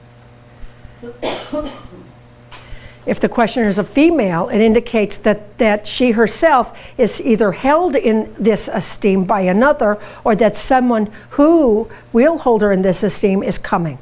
If the questioner is a female, it indicates that she herself is either held in this esteem by another, or that someone who will hold her in this esteem is coming.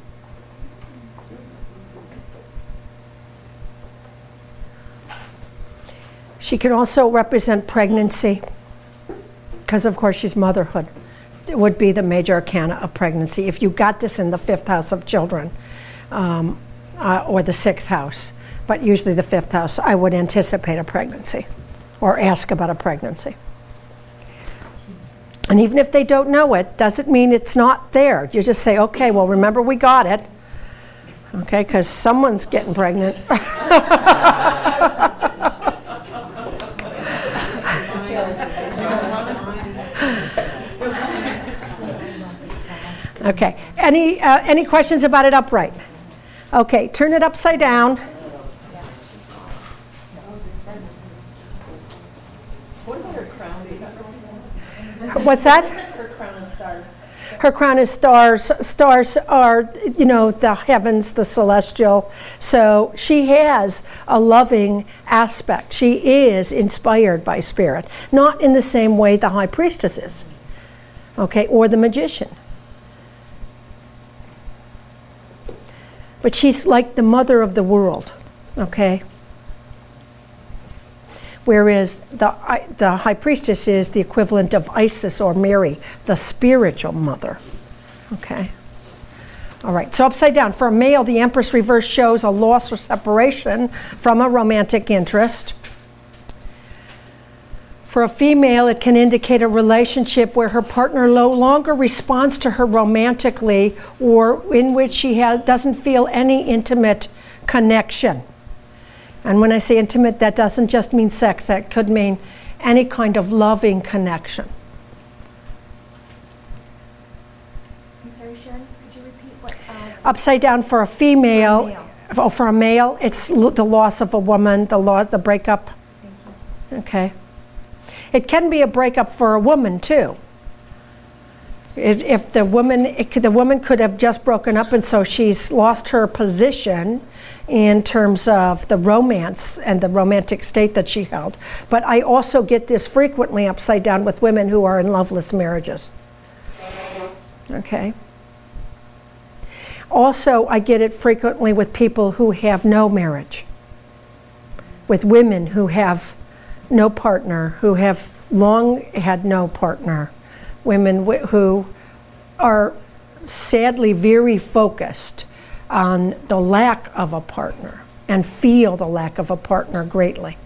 She can also represent pregnancy, because of course she's motherhood. would be the major arcana of pregnancy. If you got this in the 5th house of children, or the 6th house, but usually the 5th house, I would anticipate a pregnancy or ask about a pregnancy. And even if they don't know it, doesn't mean it's not there. You just say, okay, well, remember we got it. Okay, because someone's getting pregnant. Okay, any questions about it upright? Okay, turn it upside down. What about her crown? What's that? Her crown of stars. Her crown is stars. Stars are, you know, the heavens, the celestial. So she has a loving aspect. She is inspired by spirit. Not in the same way the high priestess is, okay, or the magician. But she's like the mother of the world, okay? Whereas the high priestess is the equivalent of Isis or Mary, the spiritual mother, okay? All right, so upside down. For a male, the Empress reverse shows a loss or separation from a romantic interest. For a female, it can indicate a relationship where her partner no longer responds to her romantically, or in which she doesn't feel any intimate connection. And when I say intimate, that doesn't just mean sex. That could mean any kind of loving connection. I'm sorry, Sharon, could you repeat what? Upside down for a female, for a male, it's the loss of a woman, the breakup. Thank you. Okay. It can be a breakup for a woman too. If the woman could have just broken up, and so she's lost her position in terms of the romance and the romantic state that she held. But I also get this frequently upside down with women who are in loveless marriages. Okay. Also, I get it frequently with people who have no marriage, with women who have no partner, who have long had no partner, women who are sadly very focused on the lack of a partner and feel the lack of a partner greatly.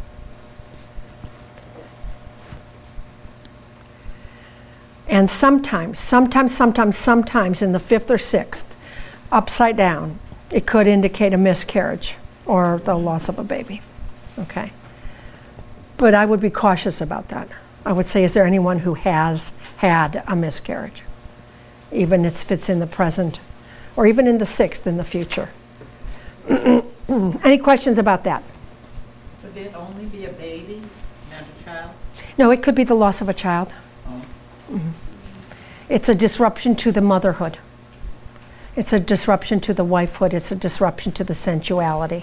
And sometimes in the 5th or 6th, upside down, it could indicate a miscarriage or the loss of a baby, okay? But I would be cautious about that. I would say, is there anyone who has had a miscarriage? Even if it's in the present, or even in the 6th in the future. Any questions about that? Would it only be a baby, not a child? No, it could be the loss of a child. Oh. Mm-hmm. It's a disruption to the motherhood. It's a disruption to the wifehood. It's a disruption to the sensuality.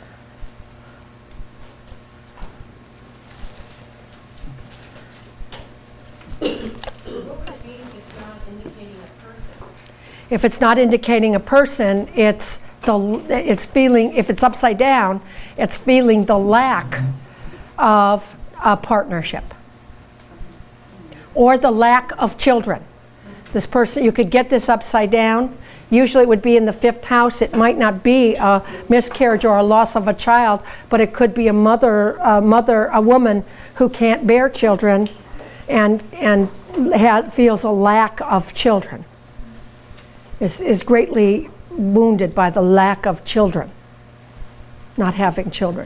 If it's not indicating a person, it's feeling, if it's upside down, it's feeling the lack of a partnership or the lack of children. This person, you could get this upside down. Usually it would be in the 5th house. It might not be a miscarriage or a loss of a child, but it could be a woman who can't bear children and feels a lack of children. Is greatly wounded by the lack of children, not having children.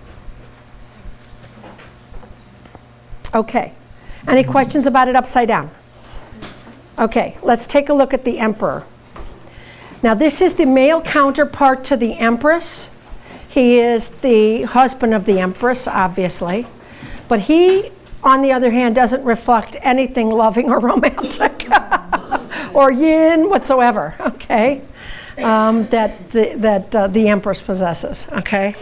Okay, any questions about it upside down? Okay, let's take a look at the Emperor. Now this is the male counterpart to the Empress. He is the husband of the Empress, obviously, but he, on the other hand, doesn't reflect anything loving or romantic. Or yin whatsoever, okay, that the Empress possesses, okay.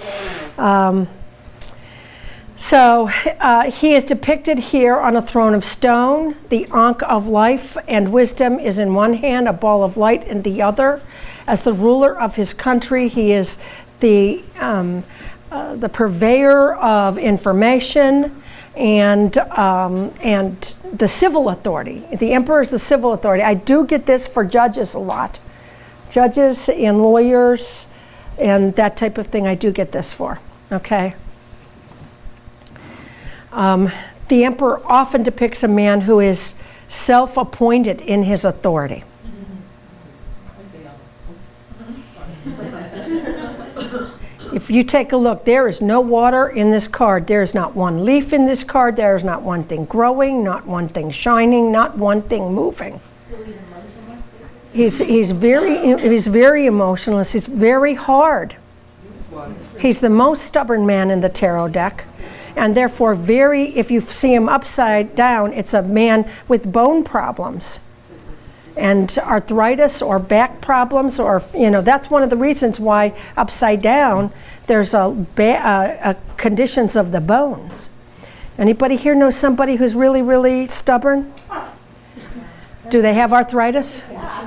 So he is depicted here on a throne of stone. The Ankh of life and wisdom is in one hand, a ball of light in the other. As the ruler of his country, he is the purveyor of information and the civil authority. The emperor is the civil authority. I do get this for judges a lot. Judges and lawyers and that type of thing I do get this for, okay? The emperor often depicts a man who is self-appointed in his authority. If you take a look, there is no water in this card. There is not one leaf in this card. There is not one thing growing, not one thing shining, not one thing moving. So he's emotionless, basically? He's very emotionless. He's very hard. He's the most stubborn man in the tarot deck. And therefore if you see him upside down, it's a man with bone problems and arthritis or back problems, or that's one of the reasons why upside down there's conditions of the bones. Anybody here know somebody who's really, really stubborn? Do they have arthritis?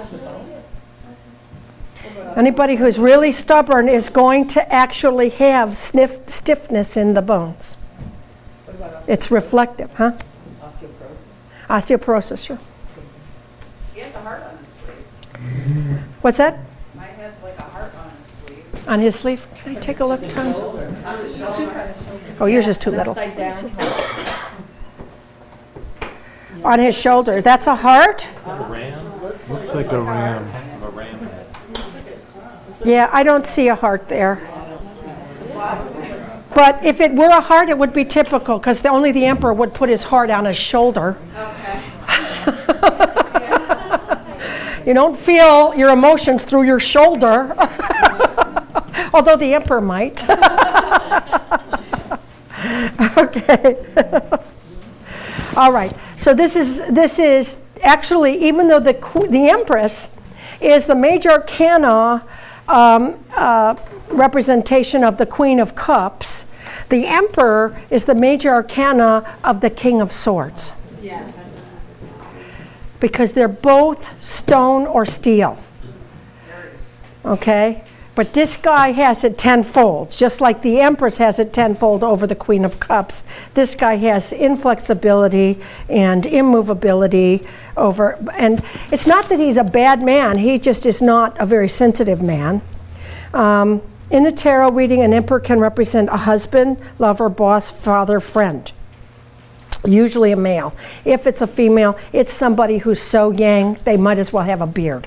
Anybody who's really stubborn is going to actually have stiffness in the bones. It's reflective, huh? Osteoporosis. Osteoporosis, sure. He has a heart on his sleeve. What's that? Mine has like a heart on his sleeve. On his sleeve? Can I take a look, Tom? Oh, yours is too little. Upside down. On his shoulder. That's a heart? Looks like a ram. Yeah, I don't see a heart there. But if it were a heart, it would be typical, because only the emperor would put his heart on his shoulder. Okay. You don't feel your emotions through your shoulder, although the emperor might. Okay. All right. So this is actually, even though the Empress is the major arcana representation of the Queen of Cups, the Emperor is the major arcana of the King of Swords. Yeah. Because they're both stone or steel. Okay? But this guy has it tenfold, just like the Empress has it tenfold over the Queen of Cups. This guy has inflexibility and immovability over, and it's not that he's a bad man, he just is not a very sensitive man. In the tarot reading, an emperor can represent a husband, lover, boss, father, friend. Usually a male. If it's a female, it's somebody who's so yang, they might as well have a beard.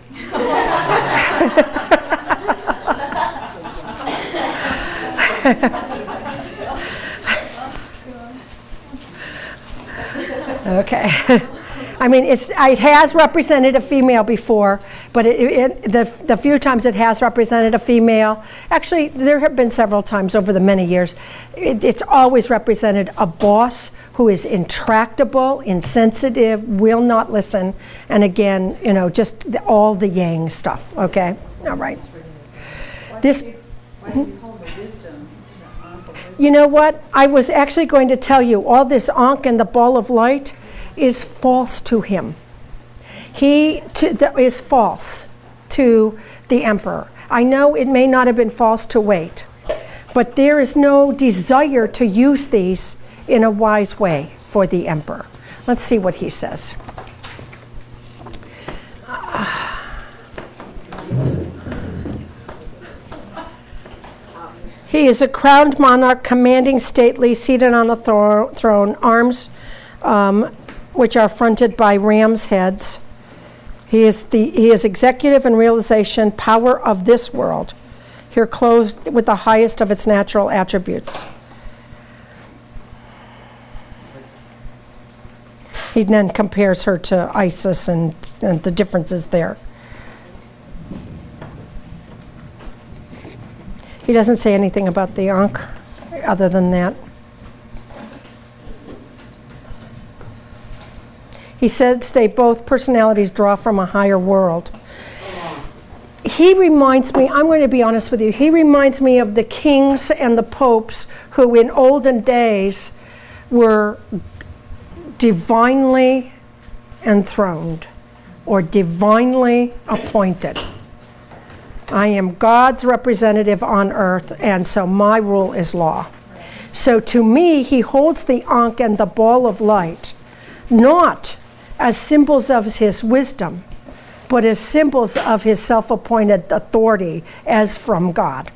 Okay. I mean, it has represented a female before, but the few times it has represented a female, actually there have been several times over the many years, it's always represented a boss who is intractable, insensitive, will not listen, and again, just all the yang stuff, okay? All right. You know what? I was actually going to tell you, all this Ankh and the ball of light is false to him. Is false to the emperor. I know it may not have been false to Waite, but there is no desire to use these in a wise way for the emperor. Let's see what he says. He is a crowned monarch, commanding, stately, seated on a throne, arms which are fronted by ram's heads. He is executive and realization, power of this world, here clothed with the highest of its natural attributes. He then compares her to Isis and the differences there. He doesn't say anything about the Ankh other than that. He says they both personalities draw from a higher world. He reminds me, I'm going to be honest with you, he reminds me of the kings and the popes who in olden days were divinely enthroned or divinely appointed. I am God's representative on earth, and so my rule is law. So to me, he holds the Ankh and the ball of light not as symbols of his wisdom, but as symbols of his self-appointed authority as from God.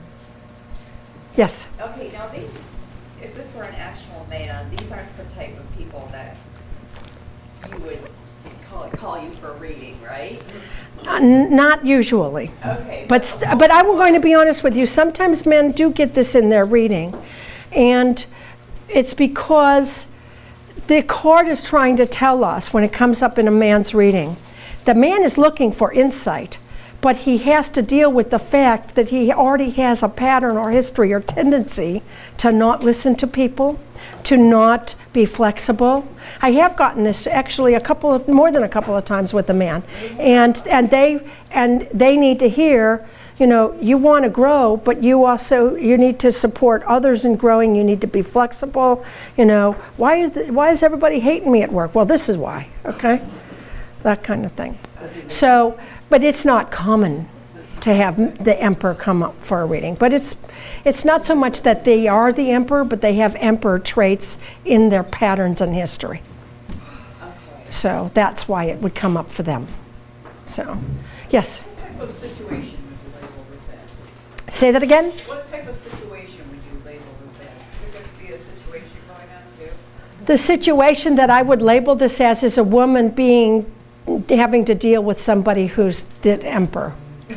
Yes? Okay, now these, if this were an actual man, these aren't the type of people that you would call you for a reading, right? Not usually. Okay. But I'm going to be honest with you, sometimes men do get this in their reading. And it's because the card is trying to tell us, when it comes up in a man's reading, the man is looking for insight, but he has to deal with the fact that he already has a pattern or history or tendency to not listen to people, to not be flexible. I have gotten this actually more than a couple of times with a man, and they need to hear, you know, you want to grow, but you need to support others in growing. You need to be flexible. You know, why is everybody hating me at work? Well, this is why. Okay, that kind of thing. So, but it's not common to have the emperor come up for a reading. But it's not so much that they are the emperor, but they have emperor traits in their patterns and history. Okay. So that's why it would come up for them. So, yes. What type of situation would you label this as? Say that again? What type of situation would you label this as? Could there be a situation going on too? The situation that I would label this as is a woman having to deal with somebody who's the emperor.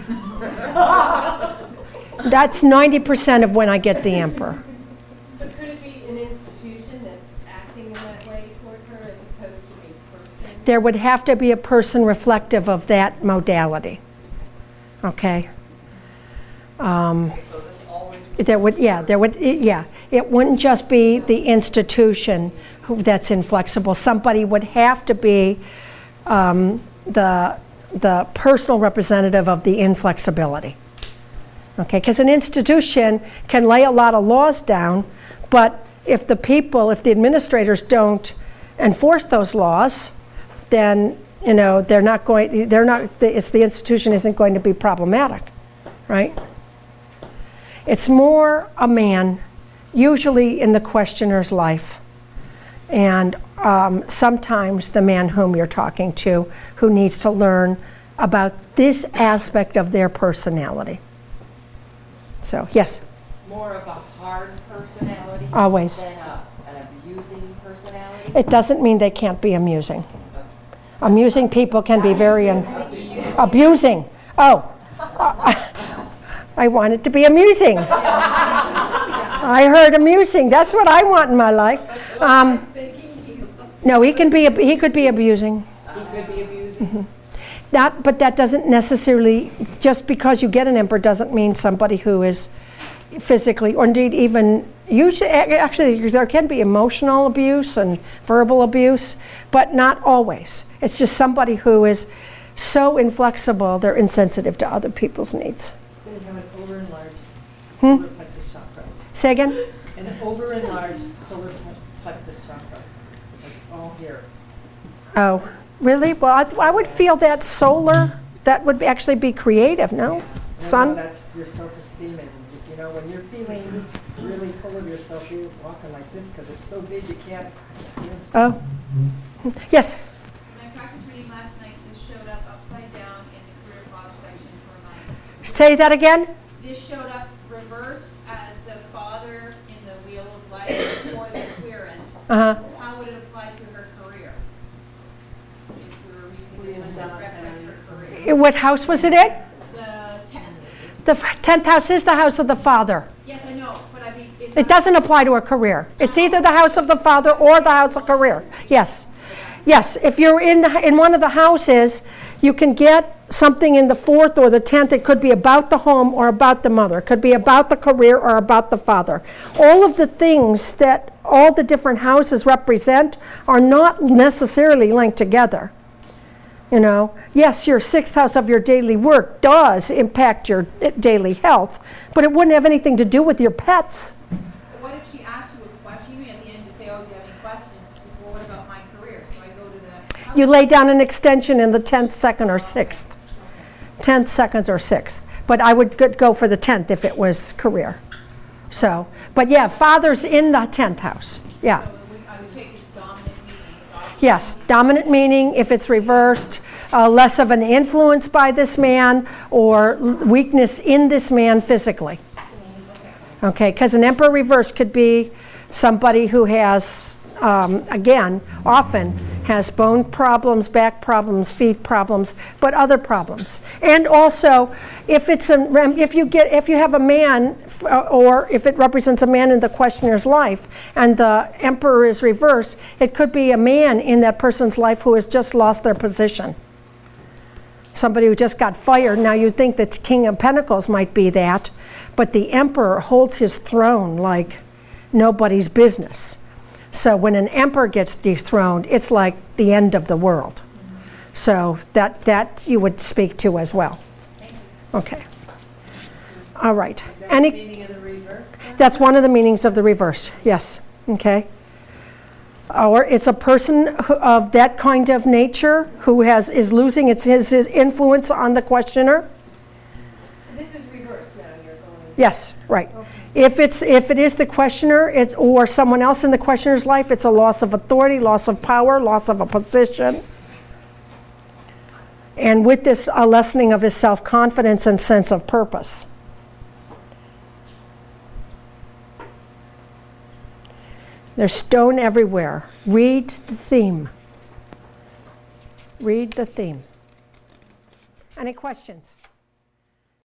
That's 90% of when I get the emperor. So could it be an institution that's acting in that way toward her as opposed to a person? There would have to be a person reflective of that modality. Okay? So this always It wouldn't just be the institution that's inflexible. Somebody would have to be the personal representative of the inflexibility. Okay, because an institution can lay a lot of laws down, but if the administrators don't enforce those laws, then the institution isn't going to be problematic, right? It's more a man, usually in the questioner's life, and sometimes the man whom you're talking to, who needs to learn about this aspect of their personality. So, yes? More of a hard personality Always. than an abusing personality? It doesn't mean they can't be amusing. Amusing people can be very abusing. Oh, I want it to be amusing. I heard amusing. That's what I want in my life. No, he could be abusing. He could be abusing. Mm-hmm. But that doesn't necessarily, just because you get an emperor doesn't mean somebody who is physically, or indeed even, actually there can be emotional abuse and verbal abuse, but not always. It's just somebody who is so inflexible, they're insensitive to other people's needs. They have an over-enlarged solar plexus chakra. Say again? An over-enlarged solar plexus chakra. Like all here. Oh, really? Well, I would feel that solar, that would actually be creative, no? Sun? No, that's your self-esteem. And, when you're feeling really full of yourself, you're walking like this because it's so big you can't. Oh. Yes? When I practiced reading last night, this showed up upside down in the career father section for my. Say that again? This showed up reversed as the father in the wheel of life for the querent. Uh-huh. How would it apply to her career? If we were reading this as reference her career. What house was it in? The 10th. The 10th house is the house of the father. Yes, I know, but I mean. It doesn't apply to a career. It's either the house of the father or the house of career. Yes. Yes, if you're in one of the houses, you can get something in the 4th or the 10th. It could be about the home or about the mother. It could be about the career or about the father. All of the things that all the different houses represent are not necessarily linked together. Yes, your 6th house of your daily work does impact your daily health, but it wouldn't have anything to do with your pets. What if she asked you a question at the end to say, oh, do you have any questions? She says, well, what about my career? So I go to the. You lay down an extension in the 10th, 2nd, or 6th. 10th, 2nd, or 6th. But I would go for the 10th if it was career. So, but yeah, father's in the 10th house. Yeah. I would take his dominant meaning. Yes, dominant meaning, if it's reversed, less of an influence by this man or weakness in this man physically. Okay, because an emperor reverse could be somebody who has, again, often has bone problems, back problems, feet problems, but other problems. And also, if you have a man, or if it represents a man in the questioner's life, and the emperor is reversed, it could be a man in that person's life who has just lost their position. Somebody who just got fired. Now you'd think that King of Pentacles might be that, but the emperor holds his throne like nobody's business. So when an emperor gets dethroned, it's like the end of the world. So that you would speak to as well. Okay. All right. Is that the meaning of the reverse? That's one of the meanings of the reverse. Yes. Okay. Or it's a person of that kind of nature who is losing his influence on the questioner. This is reversed now, you're going. Yes, right. Okay. If it is the questioner, or someone else in the questioner's life, it's a loss of authority, loss of power, loss of a position. And with this, a lessening of his self-confidence and sense of purpose. There's stone everywhere. Read the theme. Read the theme. Any questions?